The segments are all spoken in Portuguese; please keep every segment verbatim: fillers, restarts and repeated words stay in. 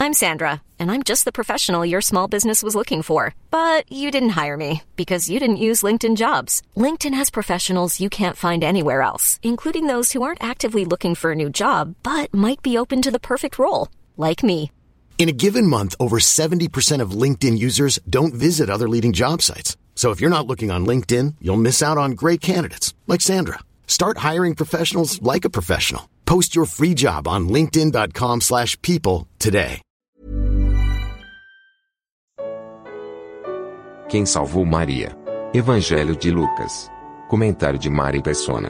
I'm Sandra, and I'm just the professional your small business was looking for. But you didn't hire me because you didn't use LinkedIn Jobs. LinkedIn has professionals you can't find anywhere else, including those who aren't actively looking for a new job, but might be open to the perfect role, like me. In a given month, over seventy percent of LinkedIn users don't visit other leading job sites. So if you're not looking on LinkedIn, you'll miss out on great candidates like Sandra. Start hiring professionals like a professional. Post your free job on linkedin dot com slash people today. Quem salvou Maria? Evangelho de Lucas. Comentário de Mari Persona.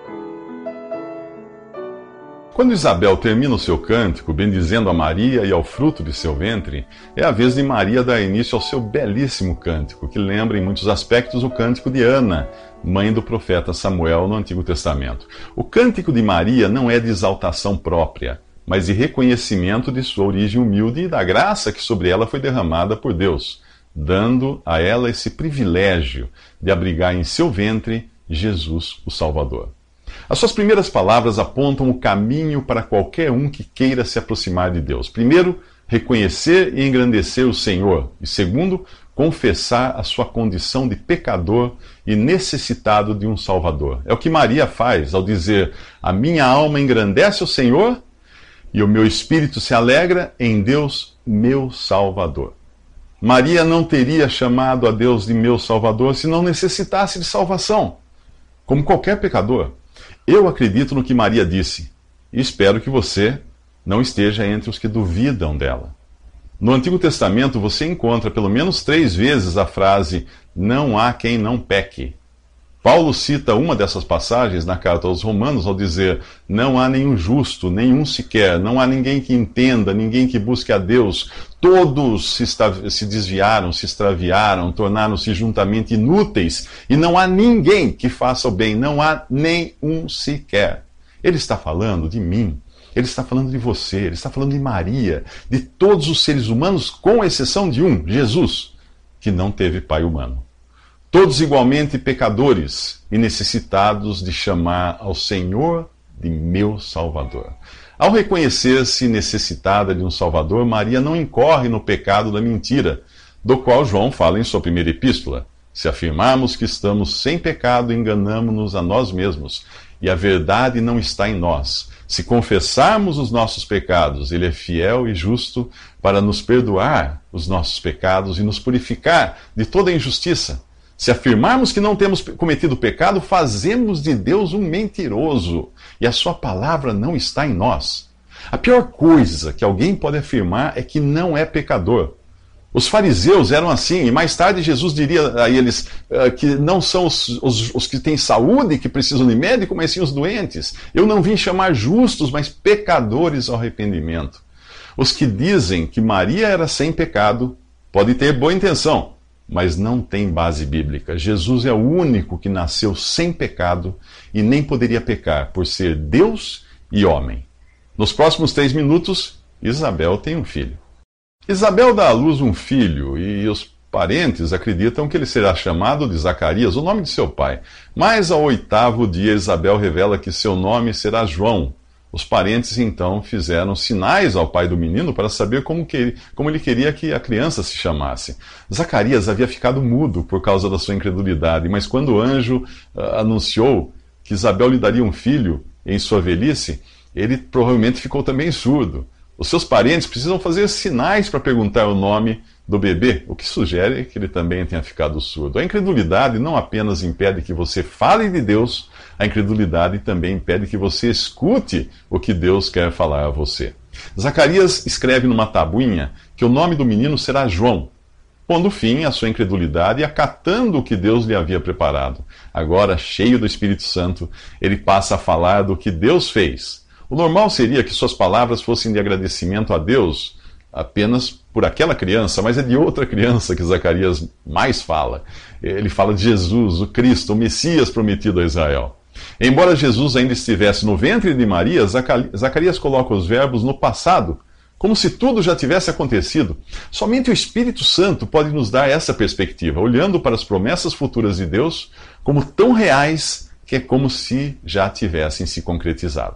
Quando Isabel termina o seu cântico, bendizendo a Maria e ao fruto de seu ventre, é a vez de Maria dar início ao seu belíssimo cântico, que lembra em muitos aspectos o cântico de Ana, mãe do profeta Samuel no Antigo Testamento. O cântico de Maria não é de exaltação própria, mas de reconhecimento de sua origem humilde e da graça que sobre ela foi derramada por Deus, dando a ela esse privilégio de abrigar em seu ventre Jesus, o Salvador. As suas primeiras palavras apontam o caminho para qualquer um que queira se aproximar de Deus. Primeiro, reconhecer e engrandecer o Senhor. E segundo, confessar a sua condição de pecador e necessitado de um Salvador. É o que Maria faz ao dizer: a minha alma engrandece o Senhor e o meu espírito se alegra em Deus, meu Salvador. Maria não teria chamado a Deus de meu Salvador se não necessitasse de salvação, como qualquer pecador. Eu acredito no que Maria disse e espero que você não esteja entre os que duvidam dela. No Antigo Testamento você encontra pelo menos três vezes a frase "não há quem não peque". Paulo cita uma dessas passagens na carta aos Romanos ao dizer: não há nenhum justo, nenhum sequer, não há ninguém que entenda, ninguém que busque a Deus. Todos se, se desviaram, se extraviaram, tornaram-se juntamente inúteis, e não há ninguém que faça o bem, não há nenhum sequer. Ele está falando de mim, ele está falando de você, ele está falando de Maria, de todos os seres humanos, com exceção de um, Jesus, que não teve pai humano. Todos igualmente pecadores e necessitados de chamar ao Senhor de meu Salvador. Ao reconhecer-se necessitada de um Salvador, Maria não incorre no pecado da mentira, do qual João fala em sua primeira epístola. Se afirmarmos que estamos sem pecado, enganamo-nos a nós mesmos, e a verdade não está em nós. Se confessarmos os nossos pecados, Ele é fiel e justo para nos perdoar os nossos pecados e nos purificar de toda injustiça. Se afirmarmos que não temos cometido pecado, fazemos de Deus um mentiroso, e a sua palavra não está em nós. A pior coisa que alguém pode afirmar é que não é pecador. Os fariseus eram assim, e mais tarde Jesus diria a eles uh, que não são os, os, os que têm saúde que precisam de médico, mas sim os doentes. Eu não vim chamar justos, mas pecadores ao arrependimento. Os que dizem que Maria era sem pecado podem ter boa intenção, mas não tem base bíblica. Jesus é o único que nasceu sem pecado e nem poderia pecar, por ser Deus e homem. Nos próximos três minutos, Isabel tem um filho. Isabel dá à luz um filho e os parentes acreditam que ele será chamado de Zacarias, o nome de seu pai. Mas ao oitavo dia, Isabel revela que seu nome será João. Os parentes, então, fizeram sinais ao pai do menino para saber como, que, como ele queria que a criança se chamasse. Zacarias havia ficado mudo por causa da sua incredulidade, mas quando o anjo uh, anunciou que Isabel lhe daria um filho em sua velhice, ele provavelmente ficou também surdo. Os seus parentes precisam fazer sinais para perguntar o nome do bebê, o que sugere que ele também tenha ficado surdo. A incredulidade não apenas impede que você fale de Deus, a incredulidade também impede que você escute o que Deus quer falar a você. Zacarias escreve numa tabuinha que o nome do menino será João, pondo fim à sua incredulidade e acatando o que Deus lhe havia preparado. Agora, cheio do Espírito Santo, ele passa a falar do que Deus fez. O normal seria que suas palavras fossem de agradecimento a Deus apenas por aquela criança, mas é de outra criança que Zacarias mais fala. Ele fala de Jesus, o Cristo, o Messias prometido a Israel. Embora Jesus ainda estivesse no ventre de Maria, Zacarias coloca os verbos no passado, como se tudo já tivesse acontecido. Somente o Espírito Santo pode nos dar essa perspectiva, olhando para as promessas futuras de Deus como tão reais que é como se já tivessem se concretizado.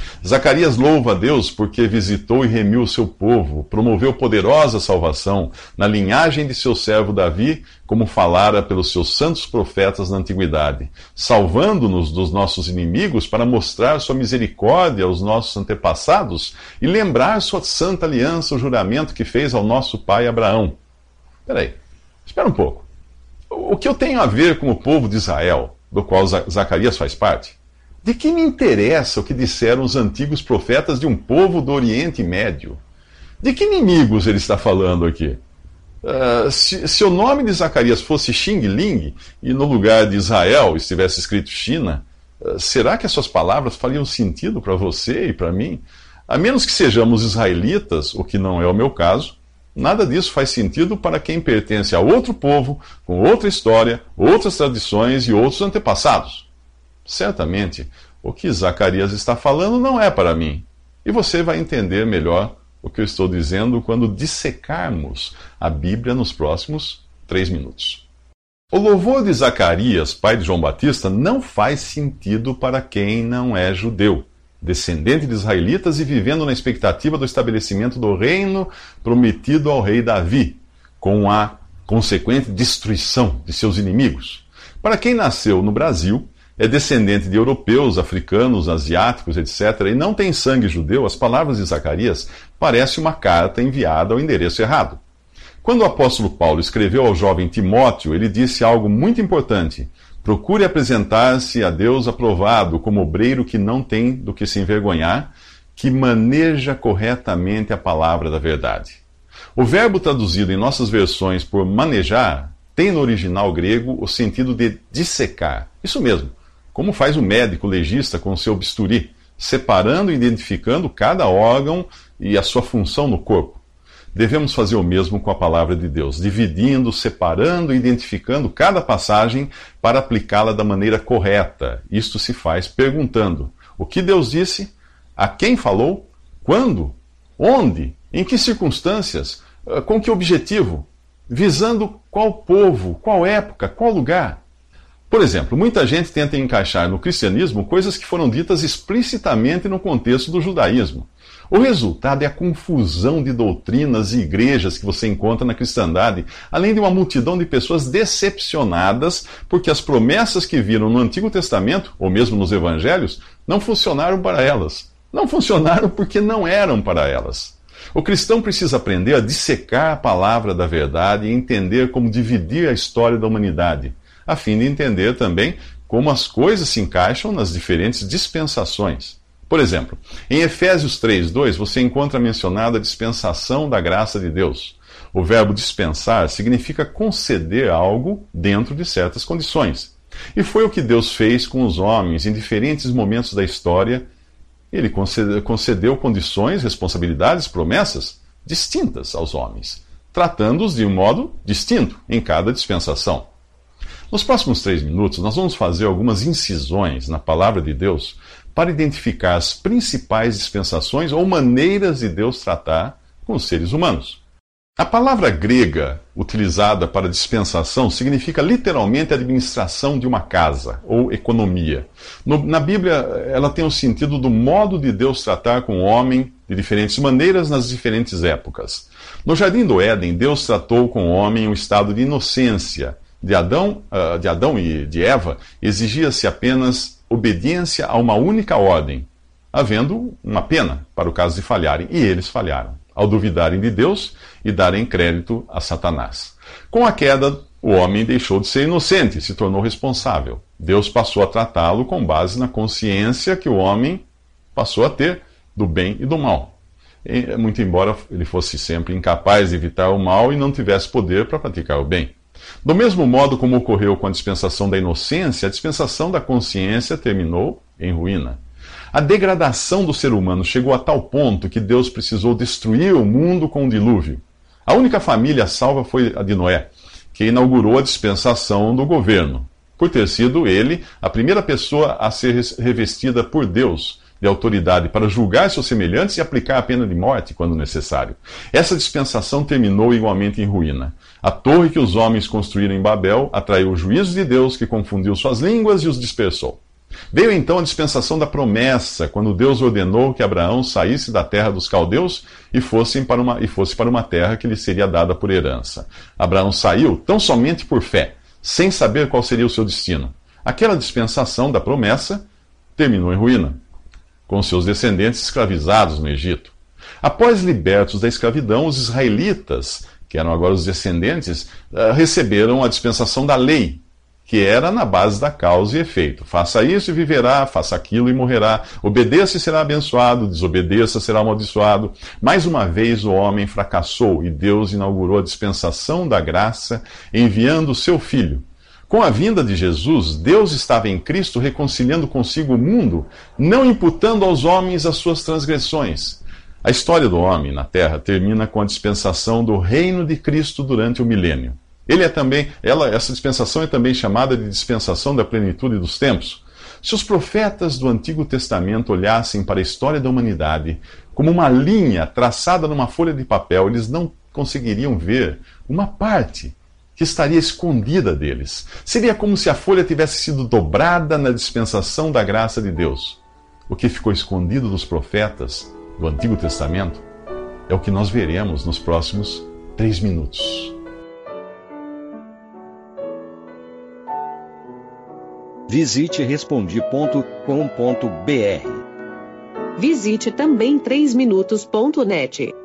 Zacarias louva a Deus porque visitou e remiu o seu povo, promoveu poderosa salvação na linhagem de seu servo Davi, como falara pelos seus santos profetas na antiguidade, salvando-nos dos nossos inimigos para mostrar sua misericórdia aos nossos antepassados e lembrar sua santa aliança, o juramento que fez ao nosso pai Abraão. Espera aí, espera um pouco. O que eu tenho a ver com o povo de Israel, do qual Zacarias faz parte? De que me interessa o que disseram os antigos profetas de um povo do Oriente Médio? De que inimigos ele está falando aqui? Uh, se, se o nome de Zacarias fosse Xing Ling e no lugar de Israel estivesse escrito China, uh, será que as suas palavras fariam sentido para você e para mim? A menos que sejamos israelitas, o que não é o meu caso, nada disso faz sentido para quem pertence a outro povo, com outra história, outras tradições e outros antepassados. Certamente, o que Zacarias está falando não é para mim. E você vai entender melhor o que eu estou dizendo quando dissecarmos a Bíblia nos próximos três minutos. O louvor de Zacarias, pai de João Batista, não faz sentido para quem não é judeu, descendente de israelitas e vivendo na expectativa do estabelecimento do reino prometido ao rei Davi, com a consequente destruição de seus inimigos. Para quem nasceu no Brasil, é descendente de europeus, africanos, asiáticos, etcétera, e não tem sangue judeu, as palavras de Zacarias parecem uma carta enviada ao endereço errado. Quando o apóstolo Paulo escreveu ao jovem Timóteo, ele disse algo muito importante: procure apresentar-se a Deus aprovado, como obreiro que não tem do que se envergonhar, que maneja corretamente a palavra da verdade. O verbo traduzido em nossas versões por manejar tem no original grego o sentido de dissecar. Isso mesmo, como faz o médico legista com o seu bisturi, separando e identificando cada órgão e a sua função no corpo. Devemos fazer o mesmo com a palavra de Deus, dividindo, separando e identificando cada passagem para aplicá-la da maneira correta. Isto se faz perguntando: o que Deus disse? A quem falou? Quando? Onde? Em que circunstâncias? Com que objetivo? Visando qual povo, qual época, qual lugar? Por exemplo, muita gente tenta encaixar no cristianismo coisas que foram ditas explicitamente no contexto do judaísmo. O resultado é a confusão de doutrinas e igrejas que você encontra na cristandade, além de uma multidão de pessoas decepcionadas porque as promessas que viram no Antigo Testamento, ou mesmo nos Evangelhos, não funcionaram para elas. Não funcionaram porque não eram para elas. O cristão precisa aprender a dissecar a palavra da verdade e entender como dividir a história da humanidade, a fim de entender também como as coisas se encaixam nas diferentes dispensações. Por exemplo, em Efésios três, dois, você encontra mencionada a dispensação da graça de Deus. O verbo dispensar significa conceder algo dentro de certas condições. E foi o que Deus fez com os homens em diferentes momentos da história. Ele concedeu condições, responsabilidades, promessas distintas aos homens, tratando-os de um modo distinto em cada dispensação. Nos próximos três minutos, nós vamos fazer algumas incisões na palavra de Deus para identificar as principais dispensações ou maneiras de Deus tratar com os seres humanos. A palavra grega utilizada para dispensação significa literalmente administração de uma casa, ou economia. No, na Bíblia, ela tem o sentido do modo de Deus tratar com o homem de diferentes maneiras nas diferentes épocas. No Jardim do Éden, Deus tratou com o homem um estado de inocência. De Adão, uh, de Adão e de Eva, exigia-se apenas obediência a uma única ordem, havendo uma pena para o caso de falharem, e eles falharam, ao duvidarem de Deus e darem crédito a Satanás. Com a queda, o homem deixou de ser inocente e se tornou responsável. Deus passou a tratá-lo com base na consciência que o homem passou a ter do bem e do mal. E, muito embora ele fosse sempre incapaz de evitar o mal e não tivesse poder para praticar o bem. Do mesmo modo como ocorreu com a dispensação da inocência, a dispensação da consciência terminou em ruína. A degradação do ser humano chegou a tal ponto que Deus precisou destruir o mundo com um dilúvio. A única família salva foi a de Noé, que inaugurou a dispensação do governo, por ter sido ele a primeira pessoa a ser revestida por Deus de autoridade para julgar seus semelhantes e aplicar a pena de morte quando necessário. Essa dispensação terminou igualmente em ruína. A torre que os homens construíram em Babel atraiu o juízo de Deus, que confundiu suas línguas e os dispersou. Veio então a dispensação da promessa, quando Deus ordenou que Abraão saísse da terra dos caldeus e fosse para uma, e fosse para uma terra que lhe seria dada por herança. Abraão saiu tão somente por fé, sem saber qual seria o seu destino. Aquela dispensação da promessa terminou em ruína, com seus descendentes escravizados no Egito. Após libertos da escravidão, os israelitas, que eram agora os descendentes, receberam a dispensação da lei, que era na base da causa e efeito. Faça isso e viverá, faça aquilo e morrerá. Obedeça e será abençoado, desobedeça, será amaldiçoado. Mais uma vez o homem fracassou e Deus inaugurou a dispensação da graça, enviando o seu Filho. Com a vinda de Jesus, Deus estava em Cristo reconciliando consigo o mundo, não imputando aos homens as suas transgressões. A história do homem na Terra termina com a dispensação do reino de Cristo durante o milênio. Ele é também, ela, essa dispensação é também chamada de dispensação da plenitude dos tempos. Se os profetas do Antigo Testamento olhassem para a história da humanidade como uma linha traçada numa folha de papel, eles não conseguiriam ver uma parte que estaria escondida deles. Seria como se a folha tivesse sido dobrada na dispensação da graça de Deus. O que ficou escondido dos profetas do Antigo Testamento é o que nós veremos nos próximos três minutos. Visite respondi ponto com ponto br. Visite também três minutos ponto net.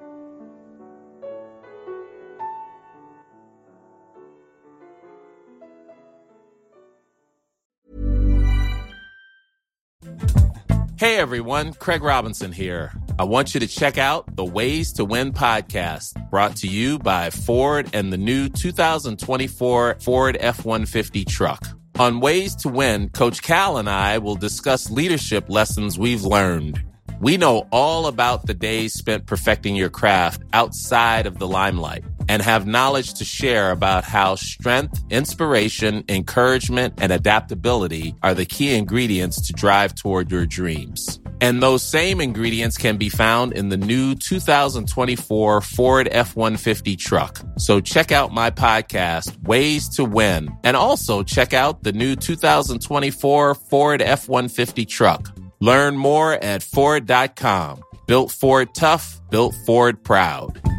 Hey everyone, Craig Robinson here. I want you to check out the Ways to Win podcast, brought to you by Ford and the new two thousand twenty-four Ford F one fifty truck. On Ways to Win, Coach Cal and I will discuss leadership lessons we've learned. We know all about the days spent perfecting your craft outside of the limelight and have knowledge to share about how strength, inspiration, encouragement, and adaptability are the key ingredients to drive toward your dreams. And those same ingredients can be found in the new two thousand twenty-four Ford F one fifty truck. So check out my podcast, Ways to Win, and also check out the new two thousand twenty-four Ford F one fifty truck. Learn more at Ford dot com. Built Ford tough, built Ford proud.